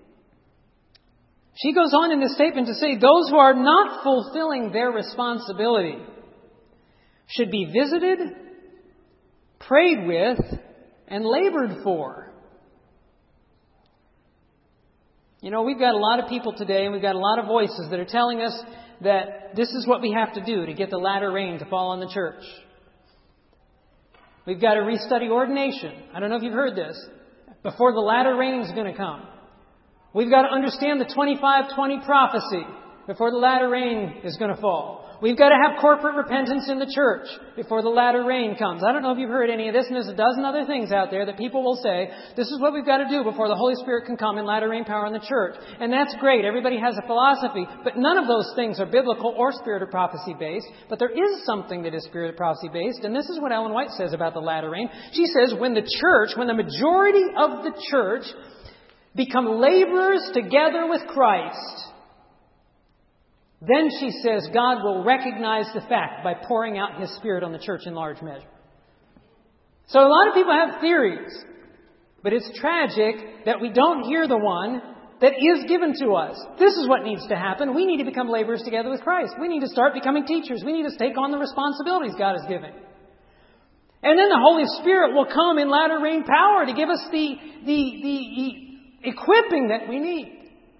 She goes on in this statement to say, those who are not fulfilling their responsibility should be visited, prayed with, and labored for. You know, we've got a lot of people today, and we've got a lot of voices that are telling us that this is what we have to do to get the latter rain to fall on the church. We've got to restudy ordination. I don't know if you've heard this. Before the latter rain is going to come. We've got to understand the twenty-five twenty prophecy before the latter rain is going to fall. We've got to have corporate repentance in the church before the latter rain comes. I don't know if you've heard any of this, and there's a dozen other things out there that people will say, this is what we've got to do before the Holy Spirit can come in latter rain power in the church. And that's great. Everybody has a philosophy. But none of those things are biblical or spirit of prophecy based. But there is something that is spirit of prophecy based. And this is what Ellen White says about the latter rain. She says, when the church, when the majority of the church become laborers together with Christ, then she says God will recognize the fact by pouring out His Spirit on the church in large measure. So a lot of people have theories, but it's tragic that we don't hear the one that is given to us. This is what needs to happen. We need to become laborers together with Christ. We need to start becoming teachers. We need to take on the responsibilities God is giving. And then the Holy Spirit will come in latter rain power to give us the, the, the equipping that we need.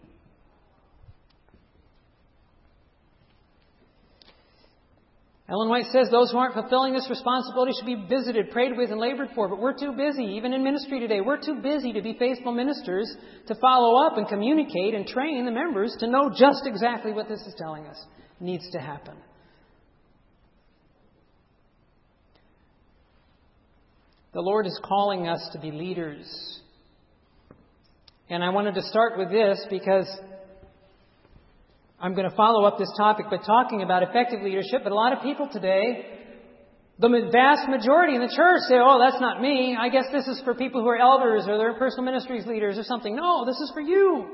Ellen White says those who aren't fulfilling this responsibility should be visited, prayed with, and labored for. But we're too busy, even in ministry today, we're too busy to be faithful ministers to follow up and communicate and train the members to know just exactly what this is telling us needs to happen. The Lord is calling us to be leaders. And I wanted to start with this because I'm going to follow up this topic by talking about effective leadership. But a lot of people today, the vast majority in the church say, oh, that's not me. I guess this is for people who are elders or they're personal ministries leaders or something. No, this is for you.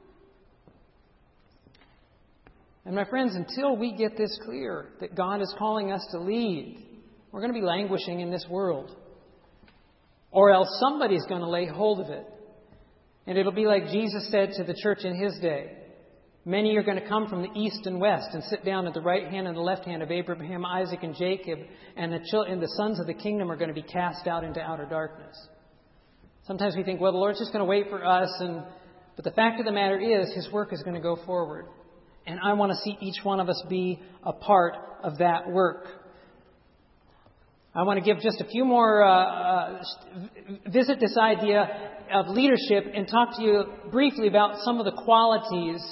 And my friends, until we get this clear that God is calling us to lead, we're going to be languishing in this world. Or else somebody's going to lay hold of it. And it'll be like Jesus said to the church in His day. Many are going to come from the east and west and sit down at the right hand and the left hand of Abraham, Isaac, and Jacob. And the, chil- and the sons of the kingdom are going to be cast out into outer darkness. Sometimes we think, well, the Lord's just going to wait for us. And but the fact of the matter is, His work is going to go forward. And I want to see each one of us be a part of that work. I want to give just a few more, uh, uh, visit this idea of leadership and talk to you briefly about some of the qualities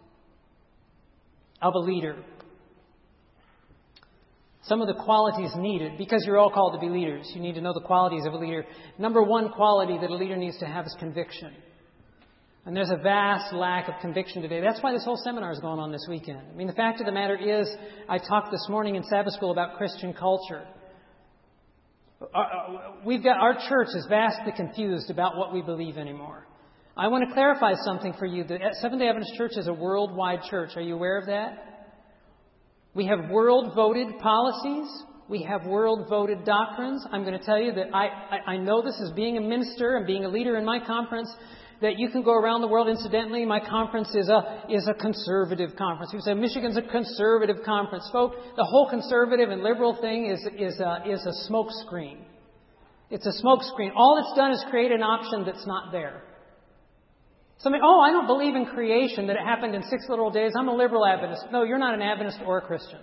of a leader. Some of the qualities needed, because you're all called to be leaders. You need to know the qualities of a leader. Number one quality that a leader needs to have is conviction. And there's a vast lack of conviction today. That's why this whole seminar is going on this weekend. I mean, the fact of the matter is, I talked this morning in Sabbath school about Christian culture. We've got, our church is vastly confused about what we believe anymore. I want to clarify something for you. The Seventh-day Adventist Church is a worldwide church. Are you aware of that? We have world-voted policies. We have world-voted doctrines. I'm going to tell you that I, I, I know this as being a minister and being a leader in my conference, that you can go around the world. Incidentally, my conference is a is a conservative conference. People say Michigan's a conservative conference. Folks, the whole conservative and liberal thing is is a, is a smoke screen. It's a smoke screen. All it's done is create an option that's not there. Somebody, oh, I don't believe in creation, that it happened in six literal days. I'm a liberal Adventist. No, you're not an Adventist or a Christian.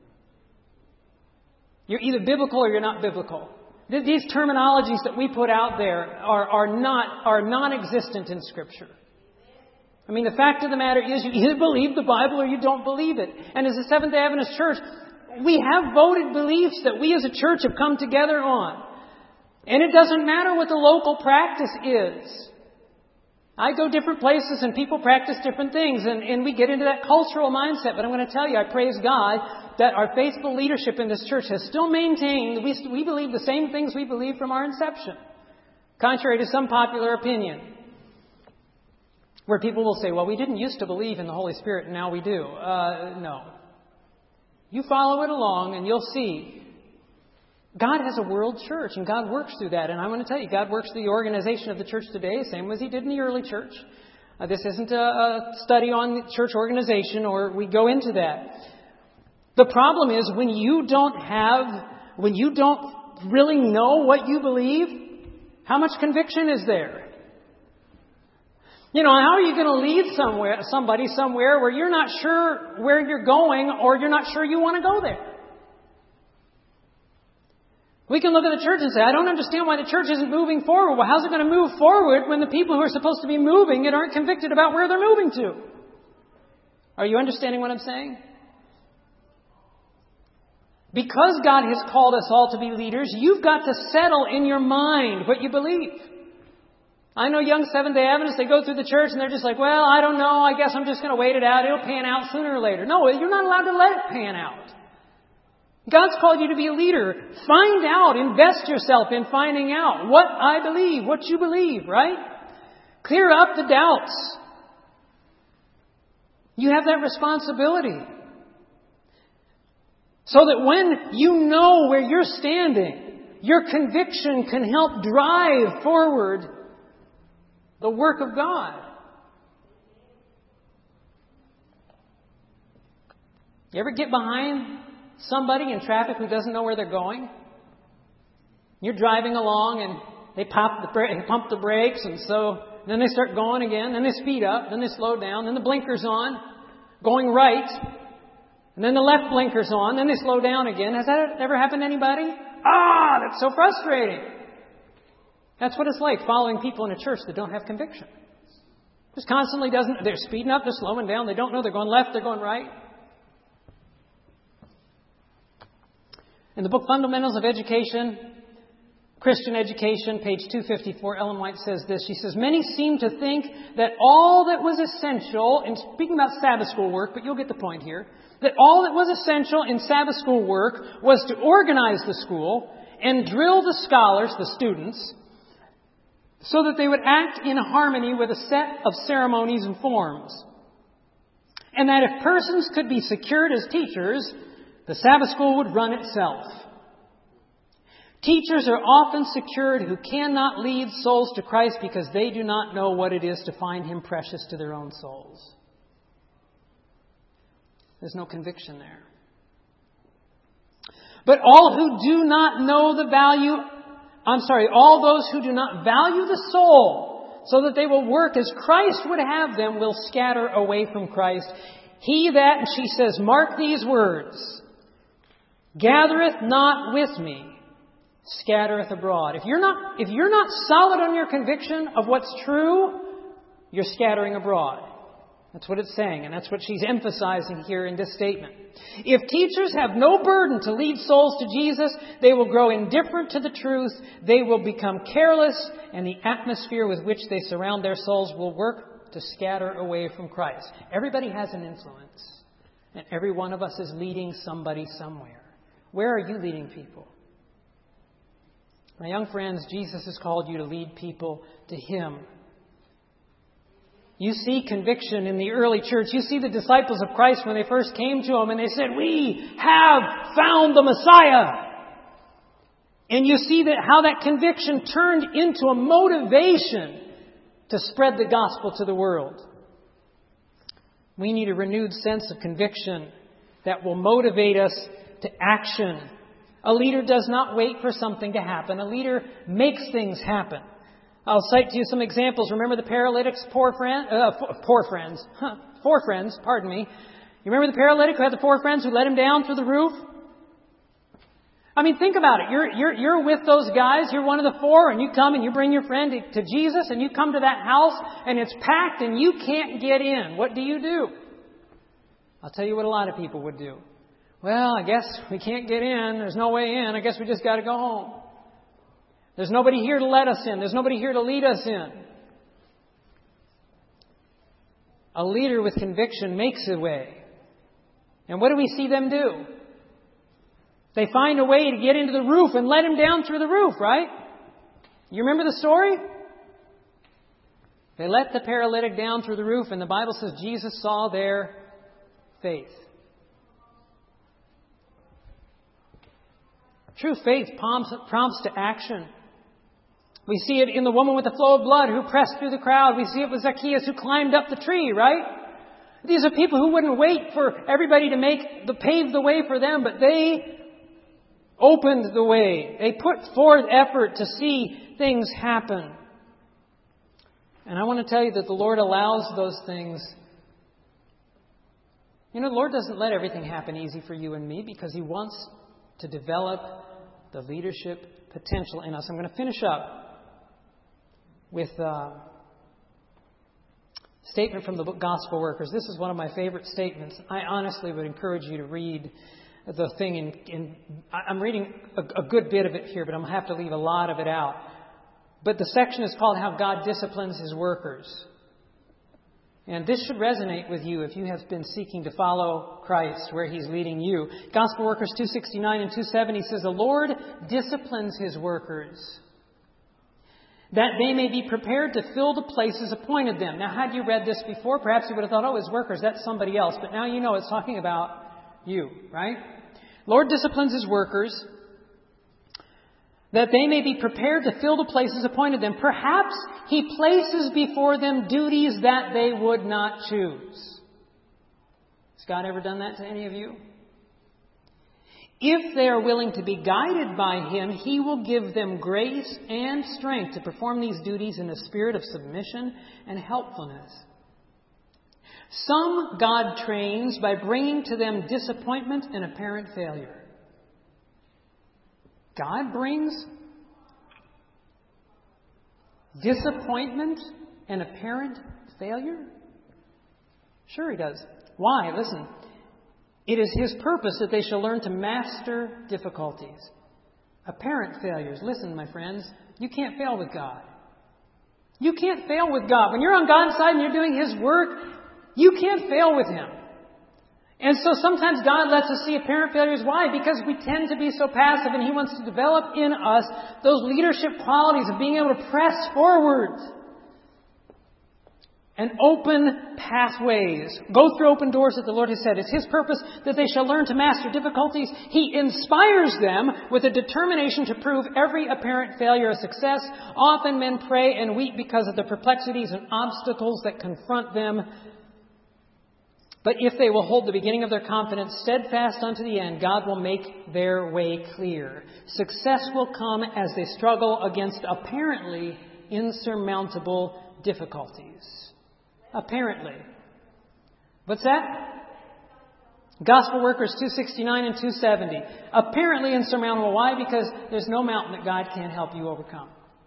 You're either biblical or you're not biblical. These terminologies that we put out there are, are not are non-existent in Scripture. I mean, the fact of the matter is, you either believe the Bible or you don't believe it. And as a Seventh-day Adventist church, we have voted beliefs that we as a church have come together on. And it doesn't matter what the local practice is. I go different places and people practice different things, and, and we get into that cultural mindset. But I'm going to tell you, I praise God that our faithful leadership in this church has still maintained, we, we believe the same things we believed from our inception, contrary to some popular opinion, where people will say, well, we didn't used to believe in the Holy Spirit, and now we do. Uh, no. You follow it along, and you'll see God has a world church, and God works through that. And I'm going to tell you, God works through the organization of the church today, same as He did in the early church. Uh, this isn't a, a study on church organization, or we go into that. The problem is when you don't have, when you don't really know what you believe, how much conviction is there? You know, how are you going to lead somewhere, somebody somewhere where you're not sure where you're going, or you're not sure you want to go there? We can look at the church and say, I don't understand why the church isn't moving forward. Well, how's it going to move forward when the people who are supposed to be moving it aren't convicted about where they're moving to? Are you understanding what I'm saying? Because God has called us all to be leaders, you've got to settle in your mind what you believe. I know young Seventh-day Adventists, they go through the church and they're just like, well, I don't know. I guess I'm just going to wait it out. It'll pan out sooner or later. No, you're not allowed to let it pan out. God's called you to be a leader. Find out, invest yourself in finding out what I believe, what you believe, right? Clear up the doubts. You have that responsibility. So that when you know where you're standing, your conviction can help drive forward the work of God. You ever get behind somebody in traffic who doesn't know where they're going? You're driving along and they pop the bra- they pump the brakes, and so then they start going again. Then they speed up. Then they slow down. Then the blinker's on, going right. And then the left blinker's on. Then they slow down again. Has that ever happened to anybody? Ah, that's so frustrating. That's what it's like following people in a church that don't have conviction. Just constantly doesn't. They're speeding up. They're slowing down. They don't know. They're going left. They're going right. In the book Fundamentals of Education, Christian Education, page two fifty-four, Ellen White says this. She says, many seem to think that all that was essential, and speaking about Sabbath school work, but you'll get the point here, that all that was essential in Sabbath school work was to organize the school and drill the scholars, the students, so that they would act in harmony with a set of ceremonies and forms. And that if persons could be secured as teachers, the Sabbath school would run itself. Teachers are often secured who cannot lead souls to Christ because they do not know what it is to find Him precious to their own souls. There's no conviction there. But all who do not know the value, I'm sorry, all those who do not value the soul so that they will work as Christ would have them will scatter away from Christ. He that, and she says, mark these words, gathereth not with me, scattereth abroad. If you're not, if you're not solid on your conviction of what's true, you're scattering abroad. That's what it's saying, and that's what she's emphasizing here in this statement. If teachers have no burden to lead souls to Jesus, they will grow indifferent to the truth, they will become careless, and the atmosphere with which they surround their souls will work to scatter away from Christ. Everybody has an influence, and every one of us is leading somebody somewhere. Where are you leading people? My young friends, Jesus has called you to lead people to Him. You see conviction in the early church. You see the disciples of Christ when they first came to Him and they said, we have found the Messiah. And you see that how that conviction turned into a motivation to spread the gospel to the world. We need a renewed sense of conviction that will motivate us to action. A leader does not wait for something to happen. A leader makes things happen. I'll cite to you some examples. Remember the paralytic's poor friend, uh, poor friends, huh, four friends, pardon me. You remember the paralytic who had the four friends who let him down through the roof? I mean, think about it. You're, you're, you're with those guys. You're one of the four, and you come and you bring your friend to, to Jesus, and you come to that house, and it's packed, and you can't get in. What do you do? I'll tell you what a lot of people would do. Well, I guess we can't get in. There's no way in. I guess we just got to go home. There's nobody here to let us in. There's nobody here to lead us in. A leader with conviction makes a way. And what do we see them do? They find a way to get into the roof and let him down through the roof, right? You remember the story? They let the paralytic down through the roof, and the Bible says Jesus saw their faith. True faith prompts, prompts to action. We see it in the woman with the flow of blood who pressed through the crowd. We see it with Zacchaeus who climbed up the tree, right? These are people who wouldn't wait for everybody to make the pave the way for them, but they opened the way. They put forth effort to see things happen. And I want to tell you that the Lord allows those things. You know, the Lord doesn't let everything happen easy for you and me because He wants to develop the leadership potential in us. I'm going to finish up with a statement from the book Gospel Workers. This is one of my favorite statements. I honestly would encourage you to read the thing. In, in I'm reading a, a good bit of it here, but I'm going to have to leave a lot of it out. But the section is called How God Disciplines His Workers. And this should resonate with you if you have been seeking to follow Christ where He's leading you. Gospel Workers two sixty-nine and two seventy says, the Lord disciplines His workers that they may be prepared to fill the places appointed them. Now, had you read this before, perhaps you would have thought, oh, His workers, that's somebody else. But now you know it's talking about you, right? Lord disciplines His workers that they may be prepared to fill the places appointed them. Perhaps He places before them duties that they would not choose. Has God ever done that to any of you? If they are willing to be guided by Him, He will give them grace and strength to perform these duties in a spirit of submission and helpfulness. Some God trains by bringing to them disappointment and apparent failure. God brings disappointment and apparent failure? Sure He does. Why? Listen. It is His purpose that they shall learn to master difficulties. Apparent failures. Listen, my friends, you can't fail with God. You can't fail with God. When you're on God's side and you're doing His work, you can't fail with Him. And so sometimes God lets us see apparent failures. Why? Because we tend to be so passive, and He wants to develop in us those leadership qualities of being able to press forward and open pathways. Go through open doors that the Lord has said. It's His purpose that they shall learn to master difficulties. He inspires them with a determination to prove every apparent failure a success. Often men pray and weep because of the perplexities and obstacles that confront them. But if they will hold the beginning of their confidence steadfast unto the end, God will make their way clear. Success will come as they struggle against apparently insurmountable difficulties. Apparently. What's that? Gospel Workers two sixty-nine and two seventy. Apparently insurmountable. Why? Because there's no mountain that God can't help you overcome.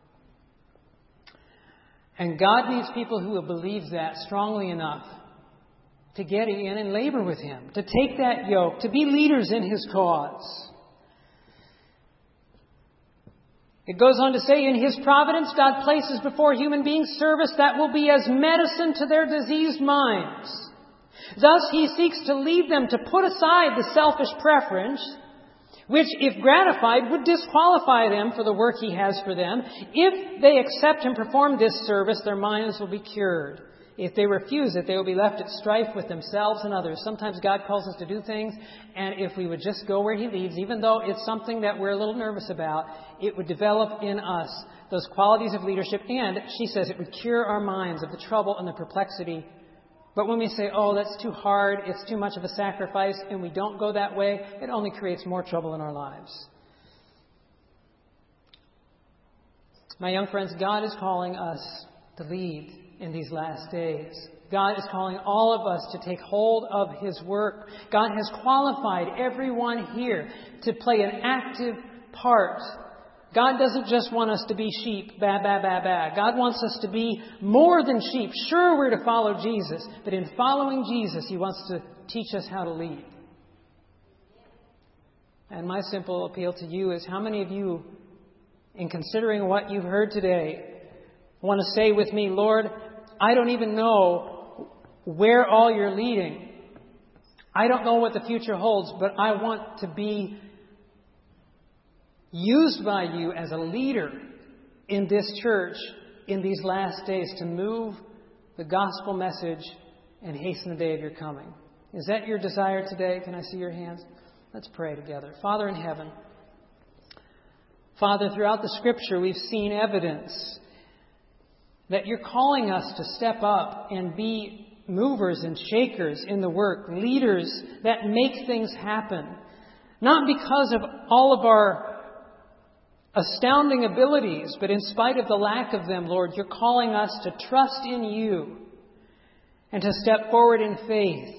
And God needs people who will believe that strongly enough to get in and labor with Him, to take that yoke, to be leaders in His cause. It goes on to say, in His providence, God places before human beings service that will be as medicine to their diseased minds. Thus, He seeks to lead them to put aside the selfish preference, which, if gratified, would disqualify them for the work He has for them. If they accept and perform this service, their minds will be cured. If they refuse it, they will be left at strife with themselves and others. Sometimes God calls us to do things, and if we would just go where He leads, even though it's something that we're a little nervous about, it would develop in us those qualities of leadership, and, she says, it would cure our minds of the trouble and the perplexity. But when we say, oh, that's too hard, it's too much of a sacrifice, and we don't go that way, it only creates more trouble in our lives. My young friends, God is calling us to lead in these last days. God is calling all of us to take hold of His work. God has qualified everyone here to play an active part. God doesn't just want us to be sheep, ba, ba, ba, ba. God wants us to be more than sheep. Sure, we're to follow Jesus, but in following Jesus, He wants to teach us how to lead. And my simple appeal to you is, how many of you, in considering what you've heard today, want to say with me, Lord, I don't even know where all You're leading. I don't know what the future holds, but I want to be used by You as a leader in this church in these last days to move the gospel message and hasten the day of Your coming. Is that your desire today? Can I see your hands? Let's pray together. Father in heaven, Father, throughout the Scripture we've seen evidence that You're calling us to step up and be movers and shakers in the work, leaders that make things happen. Not because of all of our astounding abilities, but in spite of the lack of them, Lord, You're calling us to trust in You and to step forward in faith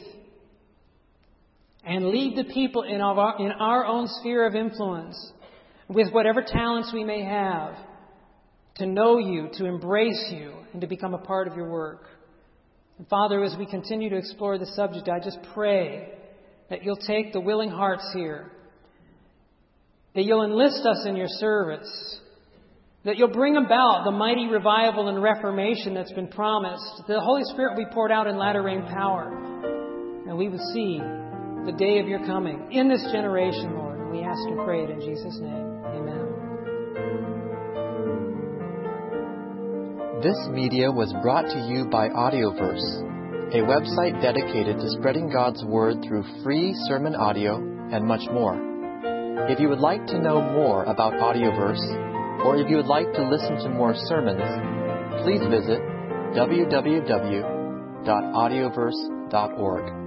and lead the people in our, in our own sphere of influence with whatever talents we may have, to know You, to embrace You, and to become a part of Your work. And Father, as we continue to explore this subject, I just pray that You'll take the willing hearts here, that You'll enlist us in Your service, that You'll bring about the mighty revival and reformation that's been promised, that the Holy Spirit will be poured out in latter rain power, and we will see the day of Your coming in this generation, Lord. And we ask and pray it in Jesus' name. Amen. This media was brought to you by Audioverse, a website dedicated to spreading God's Word through free sermon audio and much more. If you would like to know more about Audioverse, or if you would like to listen to more sermons, please visit w w w dot audioverse dot org.